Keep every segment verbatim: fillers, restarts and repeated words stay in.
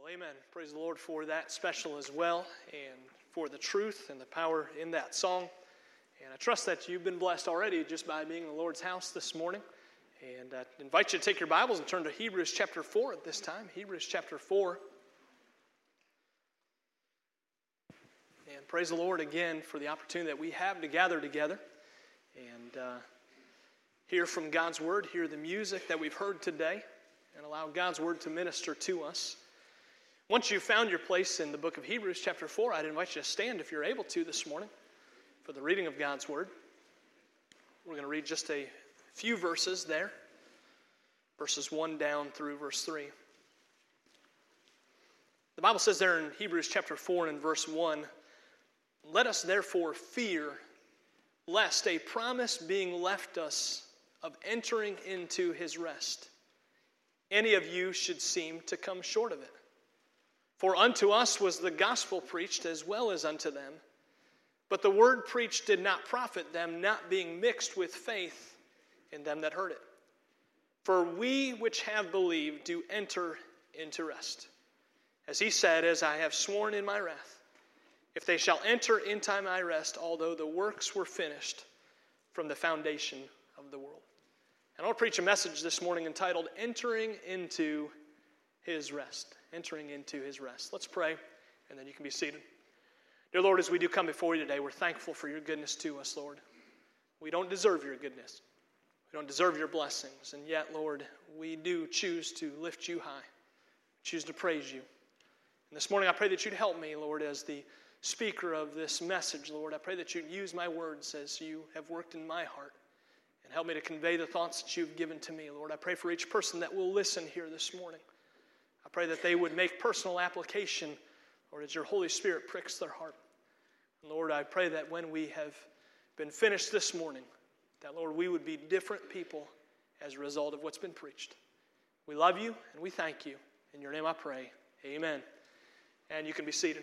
Amen. Praise the Lord for that special as well, and for the truth and the power in that song. And I trust that you've been blessed already just by being in the Lord's house this morning. And I invite you to take your Bibles and turn to Hebrews chapter four at this time. Hebrews chapter four. And praise the Lord again for the opportunity that we have to gather together and uh, hear from God's Word, hear the music that we've heard today, and allow God's Word to minister to us. Once you've found your place in the book of Hebrews chapter four, I'd invite you to stand if you're able to this morning for the reading of God's Word. We're going to read just a few verses there, verses one down through verse three. The Bible says there in Hebrews chapter four and in verse one, "Let us therefore fear, lest a promise being left us of entering into his rest, any of you should seem to come short of it. For unto us was the gospel preached as well as unto them. But the word preached did not profit them, not being mixed with faith in them that heard it. For we which have believed do enter into rest. As he said, as I have sworn in my wrath, if they shall enter into my rest, although the works were finished from the foundation of the world." And I want to preach a message this morning entitled, Entering into His Rest. Entering into His rest. Let's pray, and then you can be seated. Dear Lord, as we do come before you today, we're thankful for your goodness to us, Lord. We don't deserve your goodness. We don't deserve your blessings. And yet, Lord, we do choose to lift you high. We choose to praise you. And this morning I pray that you'd help me, Lord, as the speaker of this message, Lord. I pray that you'd use my words as you have worked in my heart. And help me to convey the thoughts that you've given to me, Lord. I pray for each person that will listen here this morning. I pray that they would make personal application, Lord, as your Holy Spirit pricks their heart. And Lord, I pray that when we have been finished this morning, that, Lord, we would be different people as a result of what's been preached. We love you and we thank you. In your name I pray. Amen. And you can be seated.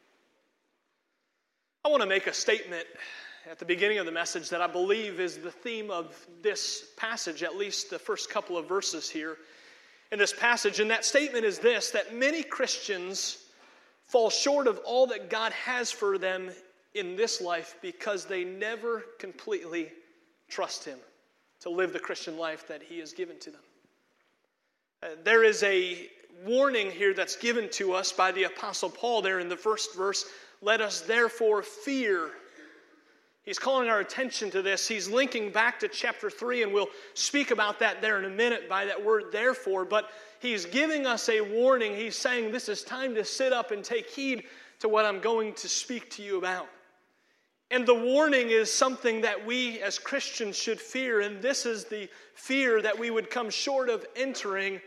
I want to make a statement at the beginning of the message that I believe is the theme of this passage, at least the first couple of verses here in this passage. And that statement is this, that many Christians fall short of all that God has for them in this life because they never completely trust Him to live the Christian life that He has given to them. Uh, there is a warning here that's given to us by the Apostle Paul there in the first verse. Let us therefore fear. He's calling our attention to this. He's linking back to chapter three, and we'll speak about that there in a minute by that word therefore. But he's giving us a warning. He's saying this is time to sit up and take heed to what I'm going to speak to you about. And the warning is something that we as Christians should fear, and this is the fear that we would come short of entering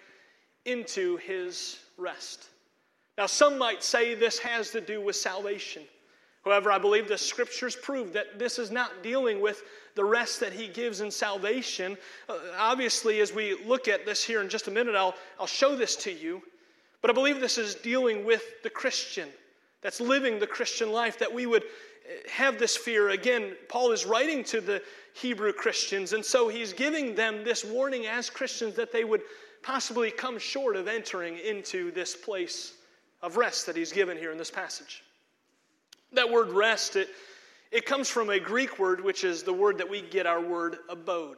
into His rest. Now, some might say this has to do with salvation. However, I believe the Scriptures prove that this is not dealing with the rest that He gives in salvation. Uh, obviously, as we look at this here in just a minute, I'll, I'll show this to you. But I believe this is dealing with the Christian that's living the Christian life, that we would have this fear. Again, Paul is writing to the Hebrew Christians, and so he's giving them this warning as Christians that they would possibly come short of entering into this place of rest that he's given here in this passage. That word rest, it, it comes from a Greek word, which is the word that we get our word abode.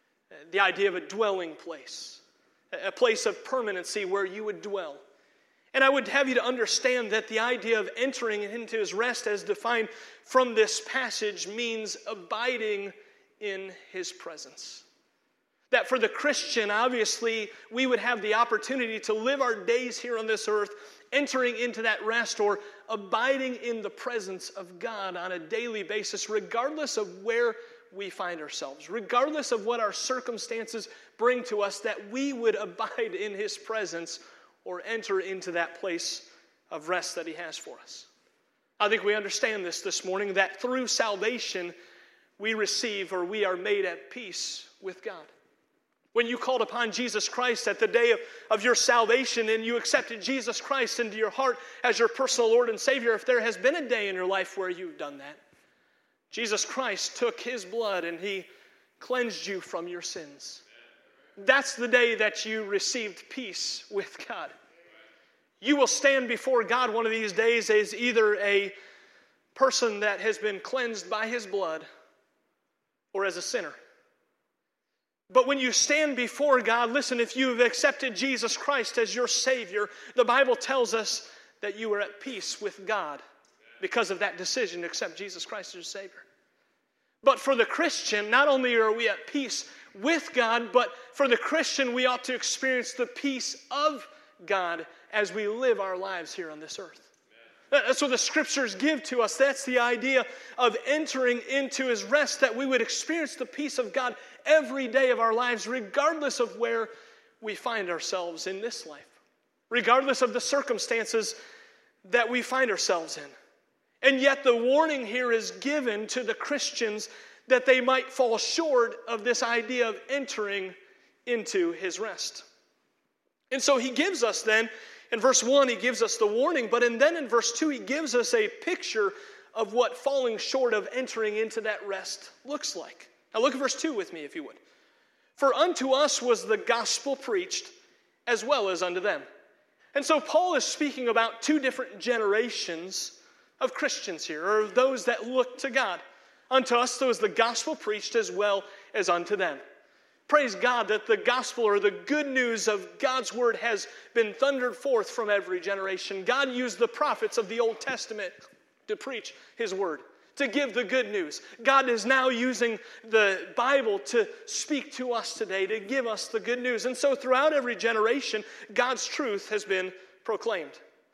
The idea of a dwelling place, a place of permanency where you would dwell. And I would have you to understand that the idea of entering into His rest as defined from this passage means abiding in His presence. That for the Christian, obviously, we would have the opportunity to live our days here on this earth entering into that rest or abiding in the presence of God on a daily basis, regardless of where we find ourselves, regardless of what our circumstances bring to us, that we would abide in His presence or enter into that place of rest that He has for us. I think we understand this this morning, that through salvation we receive or we are made at peace with God. When you called upon Jesus Christ at the day of, of your salvation and you accepted Jesus Christ into your heart as your personal Lord and Savior, if there has been a day in your life where you've done that, Jesus Christ took His blood and He cleansed you from your sins. That's the day that you received peace with God. You will stand before God one of these days as either a person that has been cleansed by his blood or as a sinner. But when you stand before God, listen, if you have accepted Jesus Christ as your Savior, the Bible tells us that you are at peace with God because of that decision to accept Jesus Christ as your Savior. But for the Christian, not only are we at peace with God, but for the Christian, we ought to experience the peace of God as we live our lives here on this earth. That's what the Scriptures give to us. That's the idea of entering into His rest, that we would experience the peace of God every day of our lives, regardless of where we find ourselves in this life, regardless of the circumstances that we find ourselves in. And yet the warning here is given to the Christians that they might fall short of this idea of entering into His rest. And so He gives us then, in verse one, He gives us the warning, but in, then in verse two, He gives us a picture of what falling short of entering into that rest looks like. Now look at verse two with me, if you would. For unto us was the gospel preached, as well as unto them. And so Paul is speaking about two different generations of Christians here, or of those that look to God. Unto us there was the gospel preached, as well as unto them. Praise God that the gospel, or the good news of God's word, has been thundered forth from every generation. God used the prophets of the Old Testament to preach His word, to give the good news. God is now using the Bible to speak to us today, to give us the good news. And so throughout every generation, God's truth has been proclaimed.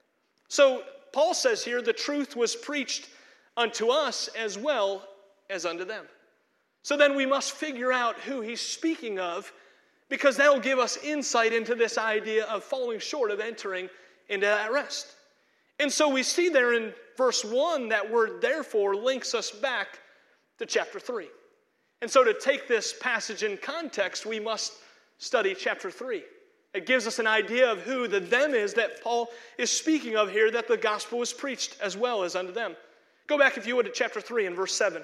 So Paul says here, the truth was preached unto us as well as unto them. So then we must figure out who he's speaking of, because that will give us insight into this idea of falling short of entering into that rest. And so we see there in verse one, that word therefore links us back to chapter three. And so to take this passage in context, we must study chapter three. It gives us an idea of who the them is that Paul is speaking of here, that the gospel was preached as well as unto them. Go back, if you would, to chapter three and verse seven.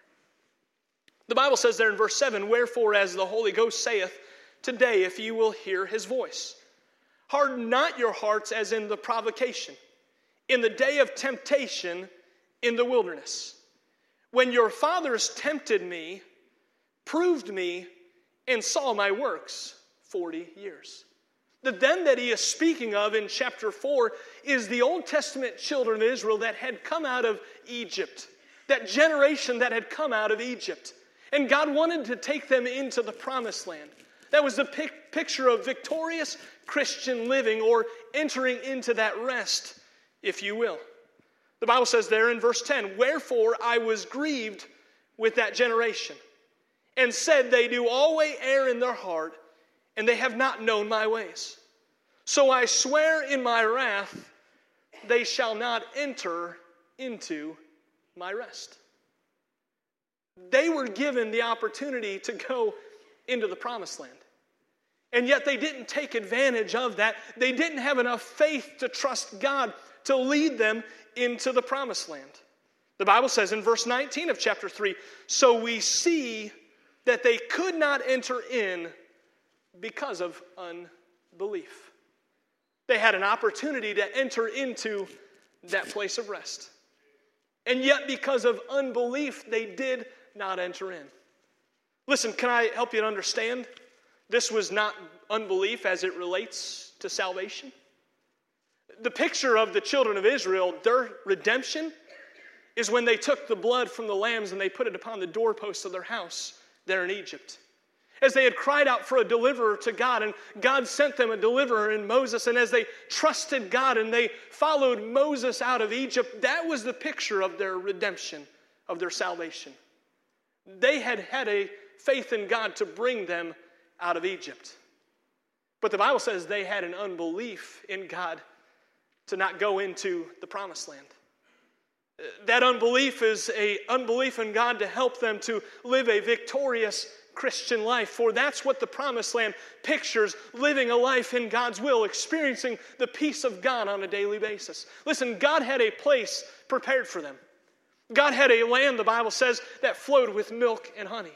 The Bible says there in verse seven, wherefore as the Holy Ghost saith, today if you will hear His voice, harden not your hearts as in the provocation, in the day of temptation in the wilderness, when your fathers tempted me, proved me, and saw my works forty years. The them that he is speaking of in chapter four is the Old Testament children of Israel that had come out of Egypt, that generation that had come out of Egypt. And God wanted to take them into the promised land. That was the pic- picture of victorious Christian living, or entering into that rest, if you will. The Bible says there in verse ten, wherefore I was grieved with that generation, and said, they do always err in their heart, and they have not known my ways. So I swear in my wrath, they shall not enter into my rest. They were given the opportunity to go into the promised land. And yet they didn't take advantage of that. They didn't have enough faith to trust God to lead them into the promised land. The Bible says in verse nineteen of chapter three, so we see that they could not enter in because of unbelief. They had an opportunity to enter into that place of rest. And yet because of unbelief, they did not enter in. Listen, can I help you to understand? This was not unbelief as it relates to salvation. The picture of the children of Israel, their redemption, is when they took the blood from the lambs and they put it upon the doorposts of their house there in Egypt. As they had cried out for a deliverer to God, and God sent them a deliverer in Moses, and as they trusted God and they followed Moses out of Egypt, that was the picture of their redemption, of their salvation. They had had a faith in God to bring them out of Egypt. But the Bible says they had an unbelief in God to not go into the promised land. That unbelief is an unbelief in God to help them to live a victorious Christian life. For that's what the promised land pictures, living a life in God's will, experiencing the peace of God on a daily basis. Listen, God had a place prepared for them. God had a land, the Bible says, that flowed with milk and honey.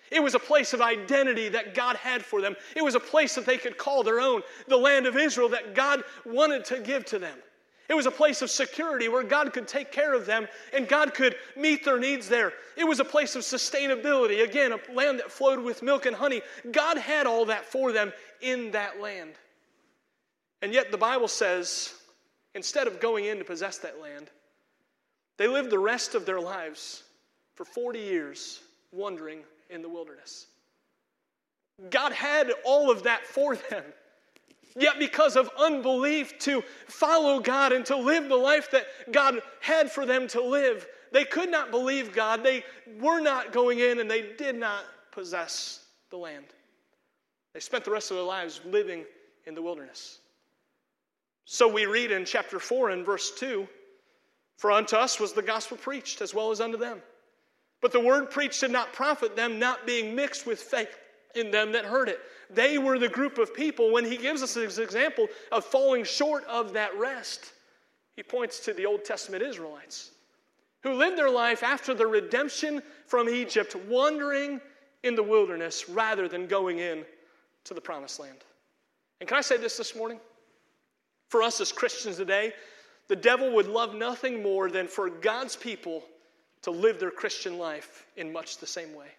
It was a place of identity that God had for them. It was a place that they could call their own, the land of Israel that God wanted to give to them. It was a place of security where God could take care of them and God could meet their needs there. It was a place of sustainability. Again, a land that flowed with milk and honey. God had all that for them in that land. And yet the Bible says, instead of going in to possess that land, they lived the rest of their lives for forty years wandering in the wilderness. God had all of that for them. Yet because of unbelief to follow God and to live the life that God had for them to live, they could not believe God. They were not going in and they did not possess the land. They spent the rest of their lives living in the wilderness. So we read in chapter four and verse two, "For unto us was the gospel preached as well as unto them. But the word preached did not profit them, not being mixed with faith in them that heard it." They were the group of people, when he gives us this example of falling short of that rest, he points to the Old Testament Israelites who lived their life after the redemption from Egypt, wandering in the wilderness rather than going in to the promised land. And can I say this this morning? For us as Christians today, the devil would love nothing more than for God's people to live their Christian life in much the same way.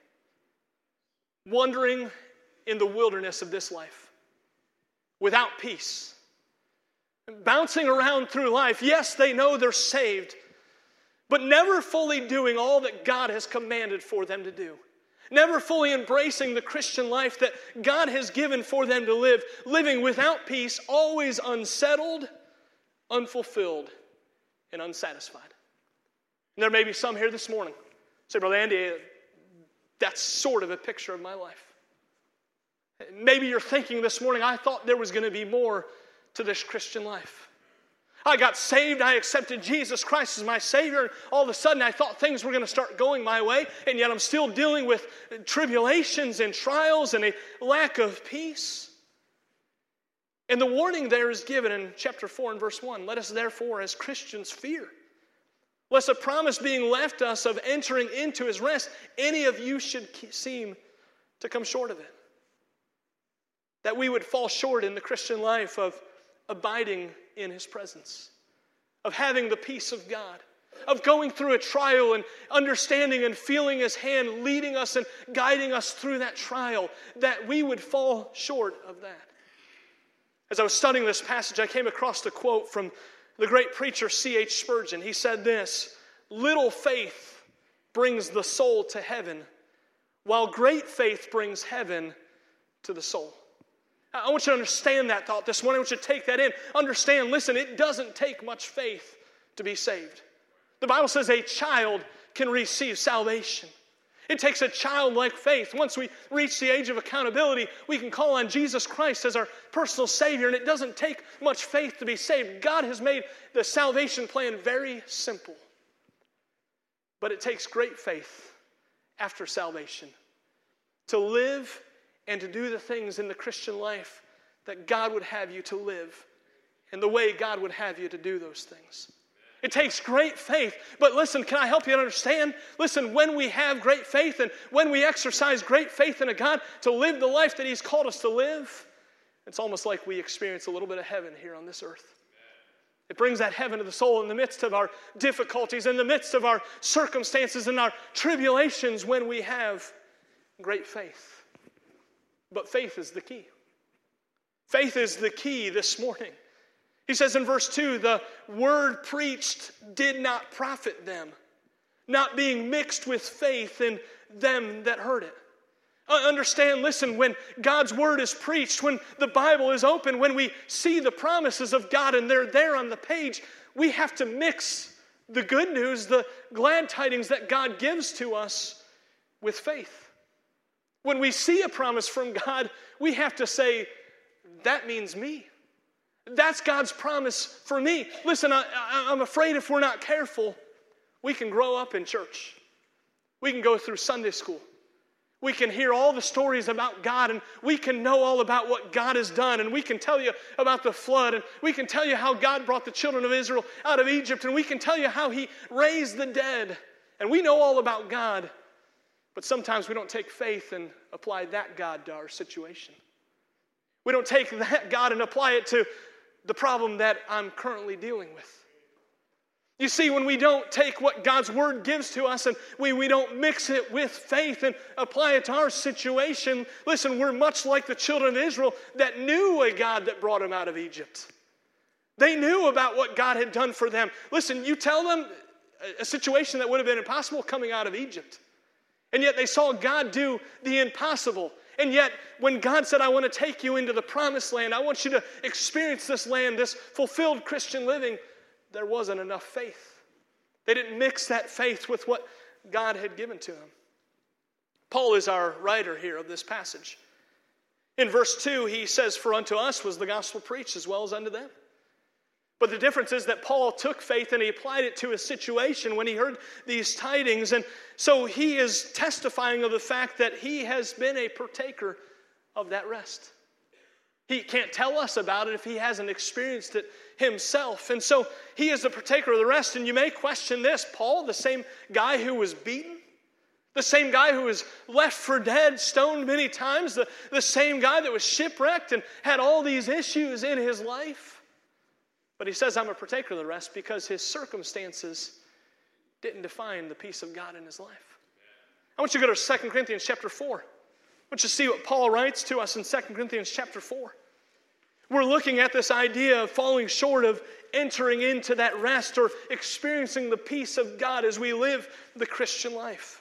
Wandering in the wilderness of this life, without peace, bouncing around through life. Yes, they know they're saved, but never fully doing all that God has commanded for them to do. Never fully embracing the Christian life that God has given for them to live, living without peace, always unsettled, unfulfilled, and unsatisfied. And there may be some here this morning say, "Brother Andy, that's sort of a picture of my life." Maybe you're thinking this morning, "I thought there was going to be more to this Christian life. I got saved, I accepted Jesus Christ as my Savior, and all of a sudden I thought things were going to start going my way, and yet I'm still dealing with tribulations and trials and a lack of peace." And the warning there is given in chapter four and verse one. "Let us therefore as Christians fear, lest a promise being left us of entering into his rest, any of you should seem to come short of it." That we would fall short in the Christian life of abiding in his presence, of having the peace of God, of going through a trial and understanding and feeling his hand leading us and guiding us through that trial, that we would fall short of that. As I was studying this passage, I came across a quote from the great preacher C H Spurgeon. He said this, "Little faith brings the soul to heaven, while great faith brings heaven to the soul." I want you to understand that thought this morning. I want you to take that in. Understand, listen, it doesn't take much faith to be saved. The Bible says a child can receive salvation. It takes a childlike faith. Once we reach the age of accountability, we can call on Jesus Christ as our personal Savior, and it doesn't take much faith to be saved. God has made the salvation plan very simple. But it takes great faith after salvation to live and to do the things in the Christian life that God would have you to live and the way God would have you to do those things. It takes great faith. But listen, can I help you understand? Listen, when we have great faith and when we exercise great faith in a God to live the life that he's called us to live, it's almost like we experience a little bit of heaven here on this earth. It brings that heaven to the soul in the midst of our difficulties, in the midst of our circumstances and our tribulations when we have great faith. But faith is the key. Faith is the key this morning. He says in verse two, "The word preached did not profit them, not being mixed with faith in them that heard it." Understand, listen, when God's word is preached, when the Bible is open, when we see the promises of God and they're there on the page, we have to mix the good news, the glad tidings that God gives to us with faith. When we see a promise from God, we have to say, that means me. That's God's promise for me. Listen, I, I, I'm afraid if we're not careful, we can grow up in church. We can go through Sunday school. We can hear all the stories about God, and we can know all about what God has done, and we can tell you about the flood, and we can tell you how God brought the children of Israel out of Egypt, and we can tell you how he raised the dead, and we know all about God. But sometimes we don't take faith and apply that God to our situation. We don't take that God and apply it to the problem that I'm currently dealing with. You see, when we don't take what God's Word gives to us and we, we don't mix it with faith and apply it to our situation, listen, we're much like the children of Israel that knew a God that brought them out of Egypt. They knew about what God had done for them. Listen, you tell them a situation that would have been impossible coming out of Egypt. And yet they saw God do the impossible. And yet when God said, I want to take you into the promised land, I want you to experience this land, this fulfilled Christian living, there wasn't enough faith. They didn't mix that faith with what God had given to them. Paul is our writer here of this passage. In verse two, he says, for unto us was the gospel preached as well as unto them. But the difference is that Paul took faith and he applied it to his situation when he heard these tidings. And so he is testifying of the fact that he has been a partaker of that rest. He can't tell us about it if he hasn't experienced it himself. And so he is the partaker of the rest. And you may question this. Paul, the same guy who was beaten, the same guy who was left for dead, stoned many times, the, the same guy that was shipwrecked and had all these issues in his life. But he says, I'm a partaker of the rest because his circumstances didn't define the peace of God in his life. I want you to go to Second Corinthians chapter four. I want you to see what Paul writes to us in Second Corinthians chapter four. We're looking at this idea of falling short of entering into that rest or experiencing the peace of God as we live the Christian life.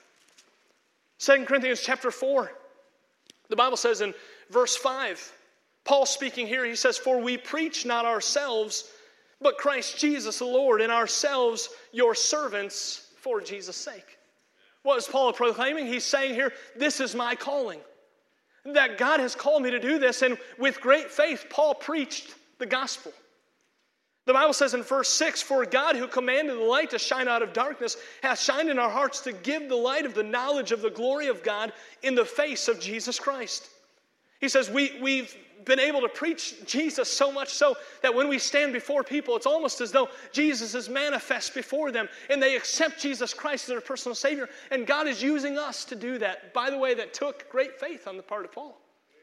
Second Corinthians chapter four, the Bible says in verse five, Paul speaking here, he says, for we preach not ourselves, but Christ Jesus the Lord, and ourselves your servants for Jesus' sake. What is Paul proclaiming? He's saying here, this is my calling. That God has called me to do this, and with great faith, Paul preached the gospel. The Bible says in verse six, for God who commanded the light to shine out of darkness hath shined in our hearts to give the light of the knowledge of the glory of God in the face of Jesus Christ. He says we, we've been able to preach Jesus so much so that when we stand before people, it's almost as though Jesus is manifest before them and they accept Jesus Christ as their personal Savior. And God is using us to do that. By the way, that took great faith on the part of Paul.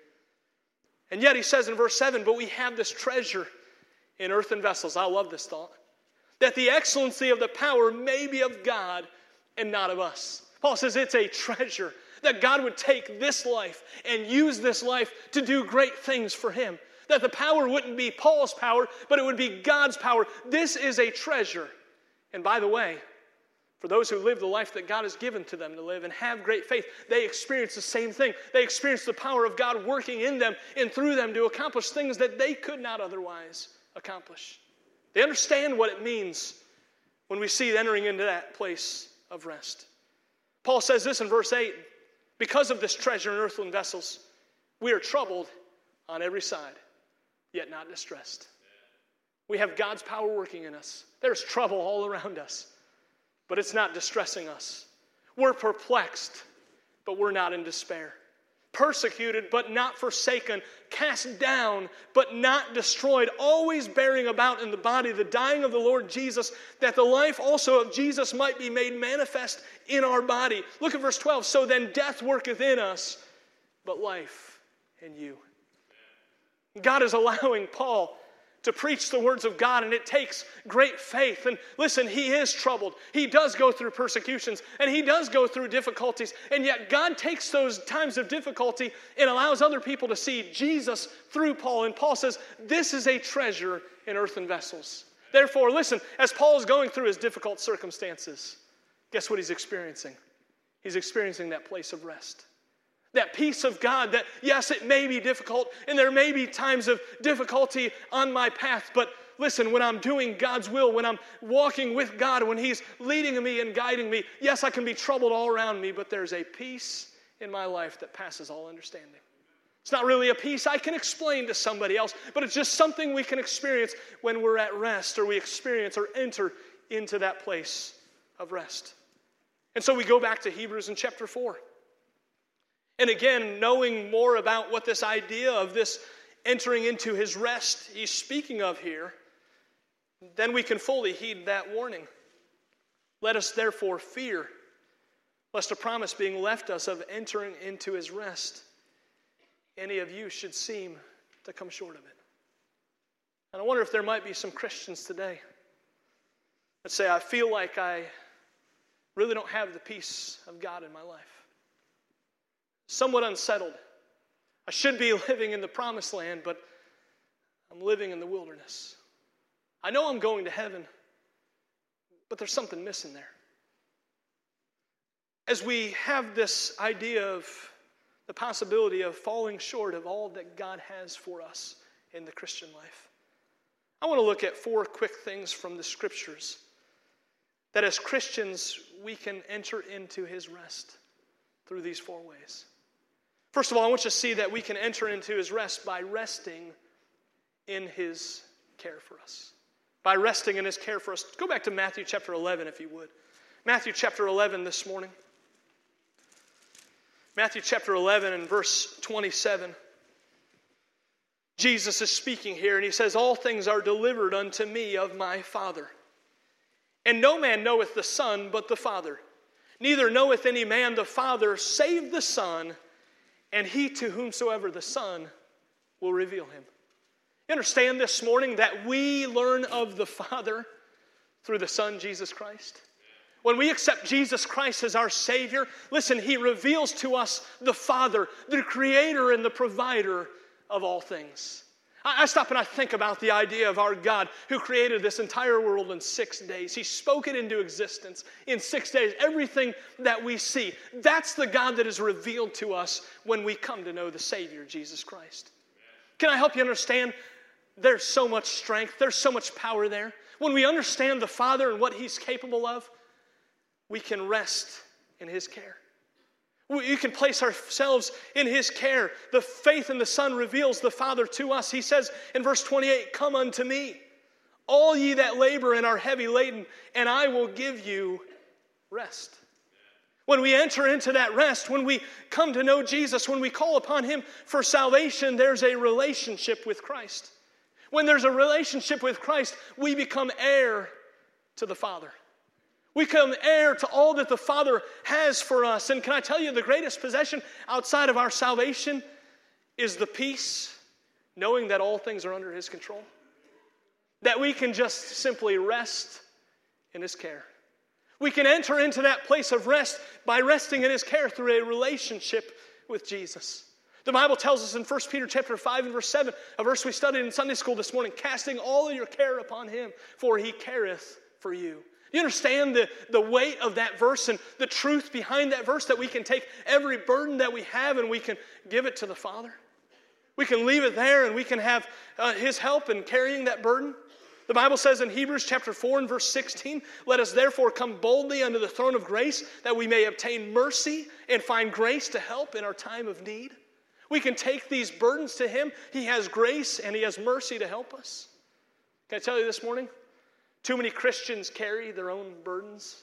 And yet he says in verse seven, but we have this treasure in earthen vessels. I love this thought. That the excellency of the power may be of God and not of us. Paul says it's a treasure. That God would take this life and use this life to do great things for him. That the power wouldn't be Paul's power, but it would be God's power. This is a treasure. And by the way, for those who live the life that God has given to them to live and have great faith, they experience the same thing. They experience the power of God working in them and through them to accomplish things that they could not otherwise accomplish. They understand what it means when we see entering into that place of rest. Paul says this in verse eight, because of this treasure in earthen vessels, we are troubled on every side, yet not distressed. We have God's power working in us. There's trouble all around us, but it's not distressing us. We're perplexed, but we're not in despair. Persecuted, but not forsaken. Cast down, but not destroyed. Always bearing about in the body the dying of the Lord Jesus, that the life also of Jesus might be made manifest in our body. Look at verse twelve. So then death worketh in us, but life in you. God is allowing Paul to preach the words of God, and it takes great faith. And listen, he is troubled. He does go through persecutions, and he does go through difficulties. And yet God takes those times of difficulty and allows other people to see Jesus through Paul. And Paul says, this is a treasure in earthen vessels. Therefore, listen, as Paul is going through his difficult circumstances, guess what he's experiencing? He's experiencing that place of rest. That peace of God that, yes, it may be difficult, and there may be times of difficulty on my path, but listen, when I'm doing God's will, when I'm walking with God, when he's leading me and guiding me, yes, I can be troubled all around me, but there's a peace in my life that passes all understanding. It's not really a peace I can explain to somebody else, but it's just something we can experience when we're at rest, or we experience or enter into that place of rest. And so we go back to Hebrews in chapter four. And again, knowing more about what this idea of this entering into his rest he's speaking of here, then we can fully heed that warning. Let us therefore fear, lest a promise being left us of entering into his rest, any of you should seem to come short of it. And I wonder if there might be some Christians today that say, I feel like I really don't have the peace of God in my life. Somewhat unsettled. I should be living in the promised land, but I'm living in the wilderness. I know I'm going to heaven, but there's something missing there. As we have this idea of the possibility of falling short of all that God has for us in the Christian life, I want to look at four quick things from the Scriptures that as Christians we can enter into his rest through these four ways. First of all, I want you to see that we can enter into his rest by resting in his care for us. By resting in his care for us. Go back to Matthew chapter eleven, if you would. Matthew chapter eleven this morning. Matthew chapter eleven and verse twenty-seven. Jesus is speaking here, and he says, all things are delivered unto me of my Father. And no man knoweth the Son but the Father. Neither knoweth any man the Father save the Son, and he to whomsoever the Son will reveal him. You understand this morning that we learn of the Father through the Son, Jesus Christ? When we accept Jesus Christ as our Savior, listen, he reveals to us the Father, the Creator and the Provider of all things. I stop and I think about the idea of our God who created this entire world in six days. He spoke it into existence in six days. Everything that we see, that's the God that is revealed to us when we come to know the Savior, Jesus Christ. Can I help you understand? There's so much strength. There's so much power there. When we understand the Father and what he's capable of, we can rest in his care. We can place ourselves in his care. The faith in the Son reveals the Father to us. He says in verse twenty-eight, come unto me, all ye that labor and are heavy laden, and I will give you rest. When we enter into that rest, when we come to know Jesus, when we call upon him for salvation, there's a relationship with Christ. When there's a relationship with Christ, we become heir to the Father. We become heir to all that the Father has for us. And can I tell you, the greatest possession outside of our salvation is the peace, knowing that all things are under his control. That we can just simply rest in his care. We can enter into that place of rest by resting in his care through a relationship with Jesus. The Bible tells us in First Peter chapter five and verse seven, a verse we studied in Sunday school this morning, casting all of your care upon him, for he careth for you. You understand the, the weight of that verse and the truth behind that verse, that we can take every burden that we have and we can give it to the Father? We can leave it there and we can have uh, his help in carrying that burden. The Bible says in Hebrews chapter four and verse sixteen, let us therefore come boldly unto the throne of grace, that we may obtain mercy and find grace to help in our time of need. We can take these burdens to him. He has grace and he has mercy to help us. Can I tell you this morning? Too many Christians carry their own burdens.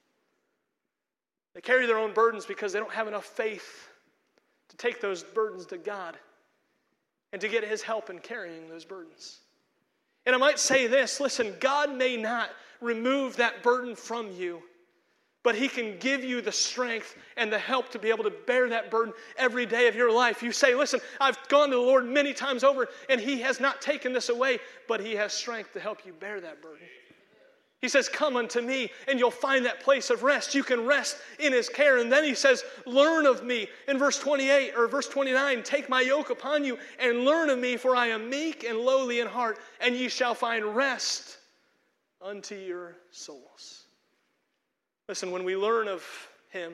They carry their own burdens because they don't have enough faith to take those burdens to God and to get his help in carrying those burdens. And I might say this, listen, God may not remove that burden from you, but he can give you the strength and the help to be able to bear that burden every day of your life. You say, listen, I've gone to the Lord many times over and he has not taken this away, but he has strength to help you bear that burden. He says, come unto me, and you'll find that place of rest. You can rest in his care. And then he says, learn of me. In verse twenty-eight or verse twenty-nine, take my yoke upon you and learn of me, for I am meek and lowly in heart, and ye shall find rest unto your souls. Listen, when we learn of him,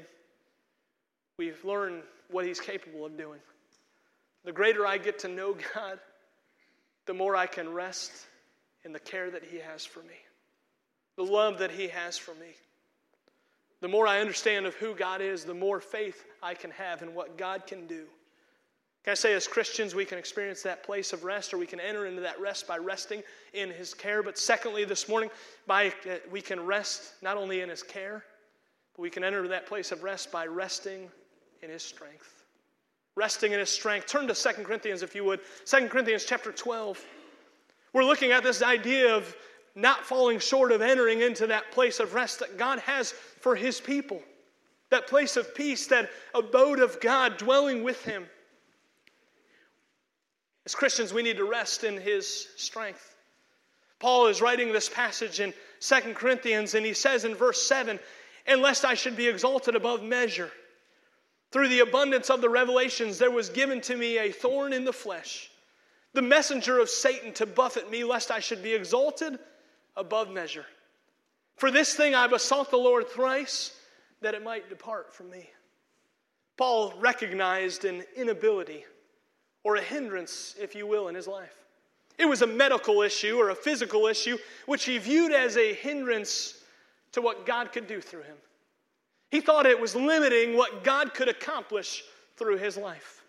we learn what he's capable of doing. The greater I get to know God, the more I can rest in the care that he has for me. The love that he has for me. The more I understand of who God is, the more faith I can have in what God can do. Can I say, as Christians, we can experience that place of rest, or we can enter into that rest by resting in his care. But secondly, this morning, by uh, we can rest not only in his care, but we can enter that place of rest by resting in his strength. Resting in his strength. Turn to Second Corinthians, if you would. Second Corinthians chapter twelve. We're looking at this idea of not falling short of entering into that place of rest that God has for his people. that place of peace, that abode of God dwelling with him. As Christians, we need to rest in his strength. Paul is writing this passage in Second Corinthians, and he says in verse seven, "And lest I should be exalted above measure, through the abundance of the revelations there was given to me a thorn in the flesh, the messenger of Satan to buffet me, lest I should be exalted above measure. For this thing I besought the Lord thrice, that it might depart from me." Paul recognized an inability, or a hindrance, if you will, in his life. It was a medical issue or a physical issue, which he viewed as a hindrance to what God could do through him. He thought it was limiting what God could accomplish through his life.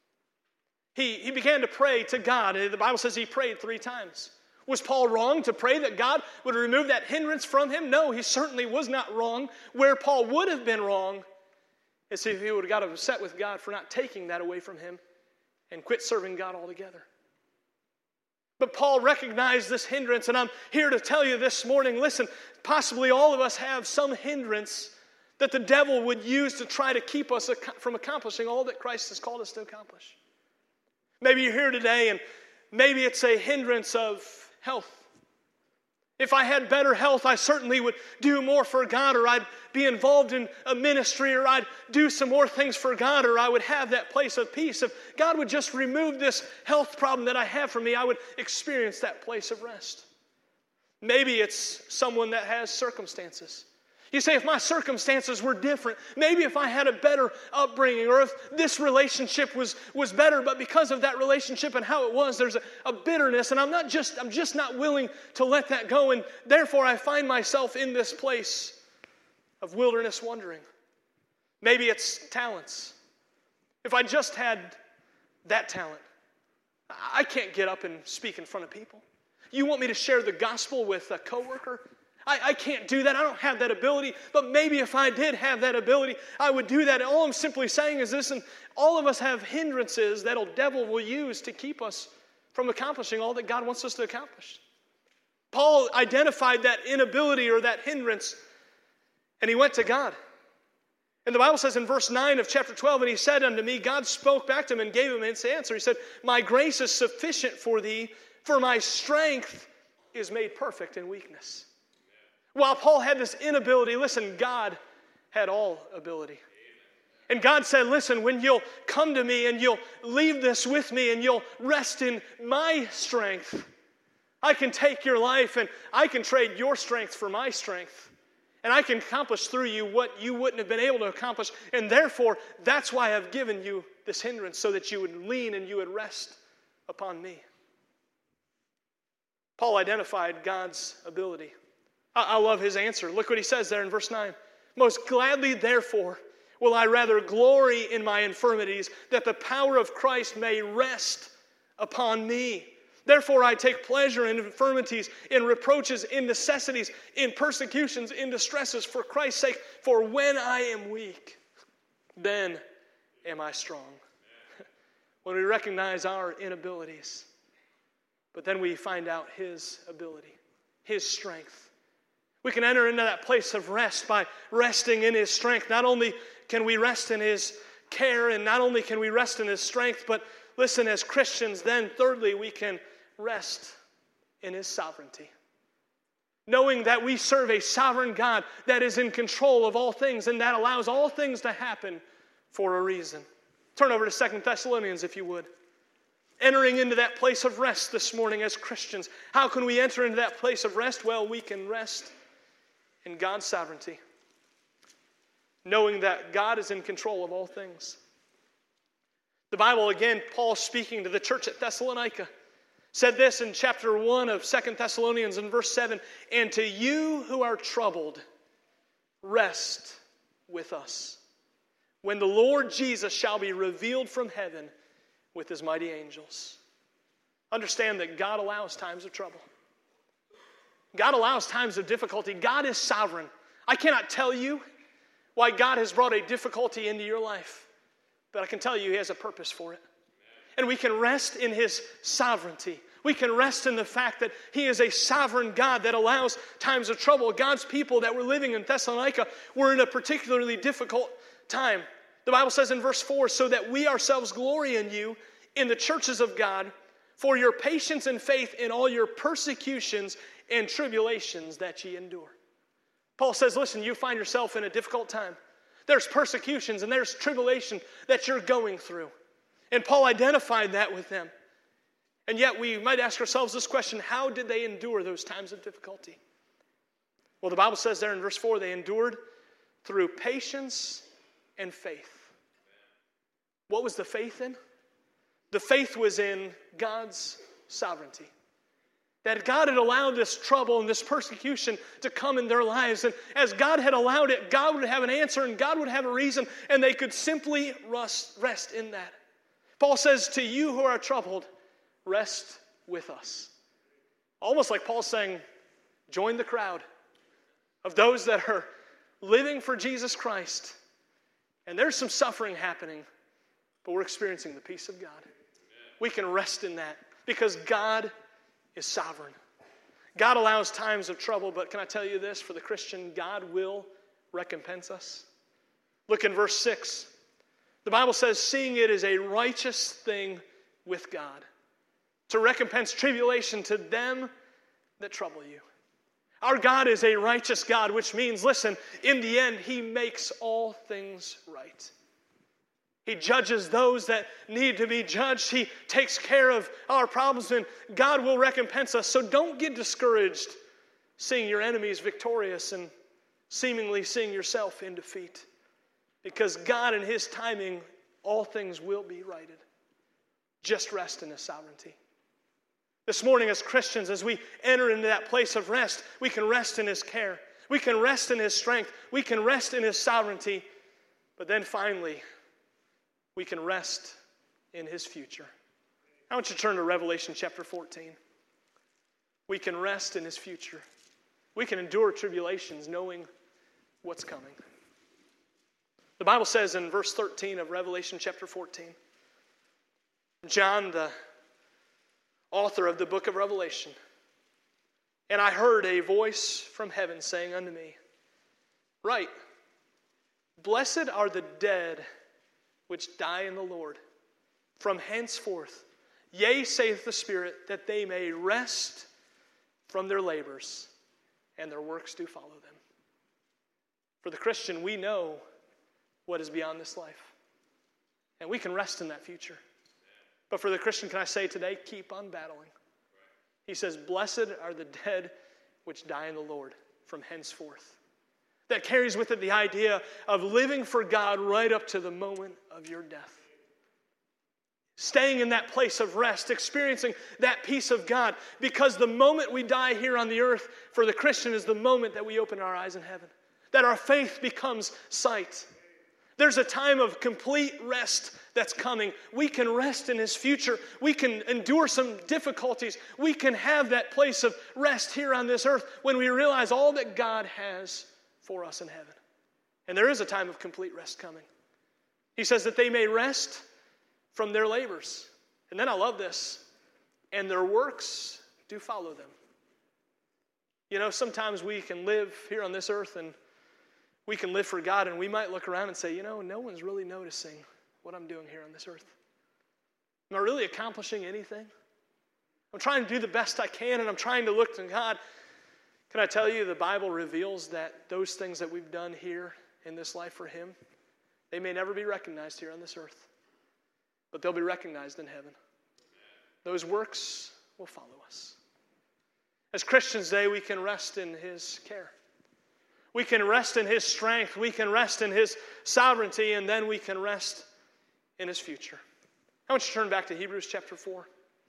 He, he began to pray to God. The Bible says he prayed three times. Was Paul wrong to pray that God would remove that hindrance from him? No, he certainly was not wrong. Where Paul would have been wrong is if he would have got upset with God for not taking that away from him and quit serving God altogether. But Paul recognized this hindrance, and I'm here to tell you this morning, listen, possibly all of us have some hindrance that the devil would use to try to keep us from accomplishing all that Christ has called us to accomplish. Maybe you're here today, and maybe it's a hindrance of health. If I had better health, I certainly would do more for God, or I'd be involved in a ministry, or I'd do some more things for God, or I would have that place of peace. If God would just remove this health problem that I have from me, I would experience that place of rest. Maybe it's someone that has circumstances. You say, if my circumstances were different, maybe if I had a better upbringing, or if this relationship was, was better, but because of that relationship and how it was, there's a, a bitterness, and I'm not just, I'm just not willing to let that go, and therefore I find myself in this place of wilderness wandering. Maybe it's talents. If I just had that talent, I can't get up and speak in front of people. You want me to share the gospel with a coworker? I, I can't do that. I don't have that ability. But maybe if I did have that ability, I would do that. And all I'm simply saying is this, and all of us have hindrances that the devil will use to keep us from accomplishing all that God wants us to accomplish. Paul identified that inability or that hindrance, and he went to God. And the Bible says in verse nine of chapter twelve, "And he said unto me," God spoke back to him and gave him his answer. He said, "My grace is sufficient for thee, for my strength is made perfect in weakness." While Paul had this inability, listen, God had all ability. And God said, listen, when you'll come to me and you'll leave this with me and you'll rest in my strength, I can take your life and I can trade your strength for my strength. And I can accomplish through you what you wouldn't have been able to accomplish. And therefore, that's why I've given you this hindrance, so that you would lean and you would rest upon me. Paul identified God's ability. I love his answer. Look what he says there in verse nine. "Most gladly, therefore, will I rather glory in my infirmities, that the power of Christ may rest upon me. Therefore I take pleasure in infirmities, in reproaches, in necessities, in persecutions, in distresses, for Christ's sake. For when I am weak, then am I strong." When we recognize our inabilities, but then we find out his ability, his strength. We can enter into that place of rest by resting in his strength. Not only can we rest in his care, and not only can we rest in his strength, but listen, as Christians, then thirdly, we can rest in his sovereignty. Knowing that we serve a sovereign God that is in control of all things, and that allows all things to happen for a reason. Turn over to Second Thessalonians, if you would. Entering into that place of rest this morning as Christians. How can we enter into that place of rest? Well, we can rest in God's sovereignty, knowing that God is in control of all things. The Bible, again, Paul speaking to the church at Thessalonica, said this in chapter one of Second Thessalonians in verse seven, "And to you who are troubled, rest with us, when the Lord Jesus shall be revealed from heaven with his mighty angels." Understand that God allows times of trouble. God allows times of difficulty. God is sovereign. I cannot tell you why God has brought a difficulty into your life, but I can tell you he has a purpose for it. And we can rest in his sovereignty. We can rest in the fact that He is a sovereign God that allows times of trouble. God's people that were living in Thessalonica were in a particularly difficult time. The Bible says in verse four, so that we ourselves glory in you in the churches of God for your patience and faith in all your persecutions and tribulations that ye endure. Paul says, listen, you find yourself in a difficult time. There's persecutions and there's tribulation that you're going through. And Paul identified that with them. And yet we might ask ourselves this question, how did they endure those times of difficulty? Well, the Bible says there in verse four, they endured through patience and faith. What was the faith in? The faith was in God's sovereignty. That God had allowed this trouble and this persecution to come in their lives. And as God had allowed it, God would have an answer and God would have a reason, and they could simply rest, rest in that. Paul says, to you who are troubled, rest with us. Almost like Paul saying, join the crowd of those that are living for Jesus Christ. And there's some suffering happening, but we're experiencing the peace of God. We can rest in that because God is sovereign. God allows times of trouble, but can I tell you this? For the Christian, God will recompense us. Look in verse six. The Bible says, seeing it is a righteous thing with God to recompense tribulation to them that trouble you. Our God is a righteous God, which means, listen, in the end, He makes all things right. He judges those that need to be judged. He takes care of our problems, and God will recompense us. So don't get discouraged seeing your enemies victorious and seemingly seeing yourself in defeat. Because God, in His timing, all things will be righted. Just rest in His sovereignty. This morning as Christians, as we enter into that place of rest, we can rest in His care. We can rest in His strength. We can rest in His sovereignty. But then finally, we can rest in His future. I want you to turn to Revelation chapter fourteen. We can rest in His future. We can endure tribulations knowing what's coming. The Bible says in verse thirteen of Revelation chapter fourteen, John, the author of the book of Revelation, and I heard a voice from heaven saying unto me, write, blessed are the dead which die in the Lord from henceforth. Yea, saith the Spirit, that they may rest from their labors, and their works do follow them. For the Christian, we know what is beyond this life, and we can rest in that future. But for the Christian, can I say today, keep on battling. He says, blessed are the dead which die in the Lord from henceforth. That carries with it the idea of living for God right up to the moment of your death. Staying in that place of rest, experiencing that peace of God. Because the moment we die here on the earth for the Christian is the moment that we open our eyes in heaven. That our faith becomes sight. There's a time of complete rest that's coming. We can rest in His future. We can endure some difficulties. We can have that place of rest here on this earth when we realize all that God has for us in heaven. And there is a time of complete rest coming. He says that they may rest from their labors. And then I love this. And their works do follow them. You know, sometimes we can live here on this earth and we can live for God, and we might look around and say, you know, no one's really noticing what I'm doing here on this earth. Am I really accomplishing anything? I'm trying to do the best I can, and I'm trying to look to God. Can I tell you, the Bible reveals that those things that we've done here in this life for Him, they may never be recognized here on this earth, but they'll be recognized in heaven. Those works will follow us. As Christians today, we can rest in His care. We can rest in His strength. We can rest in His sovereignty, and then we can rest in His future. I want you to turn back to Hebrews chapter four.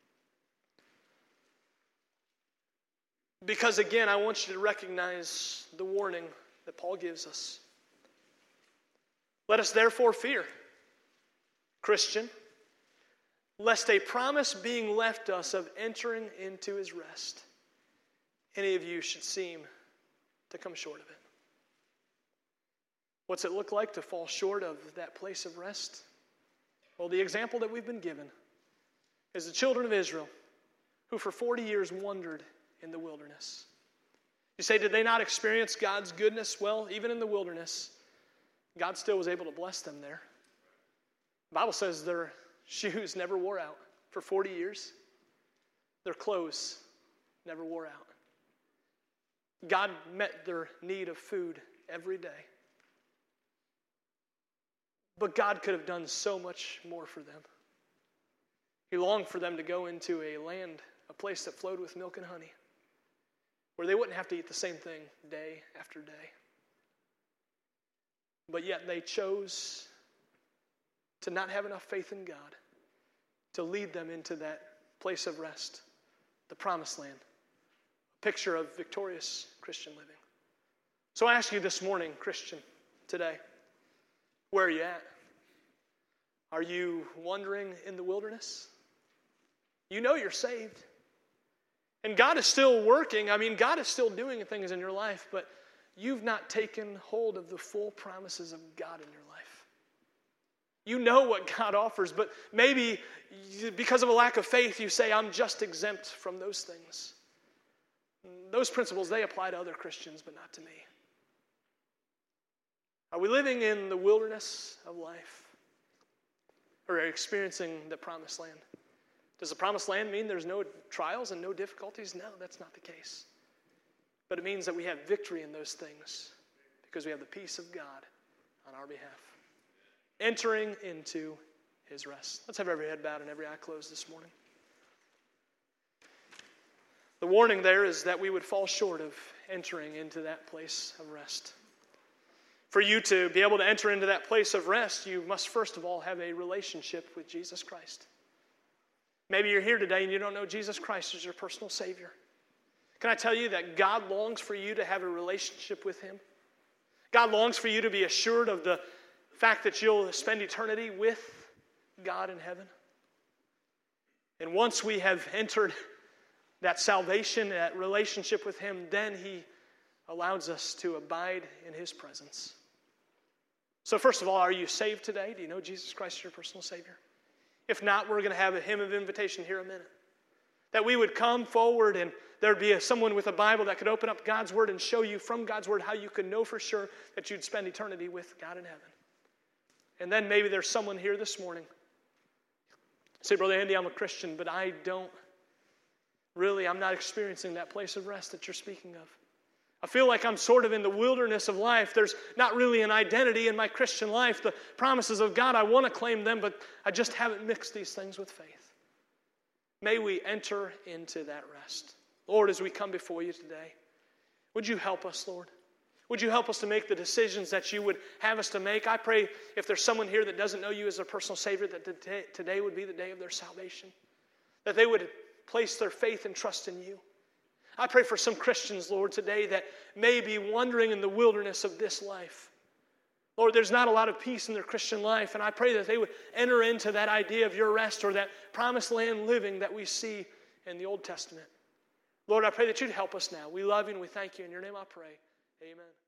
Because again, I want you to recognize the warning that Paul gives us. Let us therefore fear, Christian, lest a promise being left us of entering into His rest, any of you should seem to come short of it. What's it look like to fall short of that place of rest? Well, the example that we've been given is the children of Israel who for forty years wandered in the wilderness. You say, did they not experience God's goodness? Well, even in the wilderness, God still was able to bless them there. The Bible says their shoes never wore out for forty years. Their clothes never wore out. God met their need of food every day. But God could have done so much more for them. He longed for them to go into a land, a place that flowed with milk and honey, where they wouldn't have to eat the same thing day after day. But yet they chose to not have enough faith in God to lead them into that place of rest, the promised land, a picture of victorious Christian living. So I ask you this morning, Christian, today, where are you at? Are you wandering in the wilderness? You know you're saved. And God is still working. I mean, God is still doing things in your life, but you've not taken hold of the full promises of God in your life. You know what God offers, but maybe because of a lack of faith, you say, I'm just exempt from those things. Those principles, they apply to other Christians, but not to me. Are we living in the wilderness of life? Or experiencing the promised land? Does the promised land mean there's no trials and no difficulties? No, that's not the case. But it means that we have victory in those things because we have the peace of God on our behalf. Entering into his rest. Let's have every head bowed and every eye closed this morning. The warning there is that we would fall short of entering into that place of rest. For you to be able to enter into that place of rest, you must first of all have a relationship with Jesus Christ. Maybe you're here today and you don't know Jesus Christ as your personal Savior. Can I tell you that God longs for you to have a relationship with him? God longs for you to be assured of the fact that you'll spend eternity with God in heaven. And once we have entered that salvation, that relationship with him, then he allows us to abide in his presence. So first of all, are you saved today? Do you know Jesus Christ as your personal Savior? If not, we're going to have a hymn of invitation here in a minute. That we would come forward and there'd be a, someone with a Bible that could open up God's Word and show you from God's Word how you could know for sure that you'd spend eternity with God in heaven. And then maybe there's someone here this morning. Say, Brother Andy, I'm a Christian, but I don't really, I'm not experiencing that place of rest that you're speaking of. I feel like I'm sort of in the wilderness of life. There's not really an identity in my Christian life. The promises of God, I want to claim them, but I just haven't mixed these things with faith. May we enter into that rest. Lord, as we come before you today, would you help us, Lord? Would you help us to make the decisions that you would have us to make? I pray if there's someone here that doesn't know you as their personal Savior, that today would be the day of their salvation. That they would place their faith and trust in you. I pray for some Christians, Lord, today that may be wandering in the wilderness of this life. Lord, there's not a lot of peace in their Christian life, and I pray that they would enter into that idea of your rest or that promised land living that we see in the Old Testament. Lord, I pray that you'd help us now. We love you and we thank you. In your name I pray. Amen.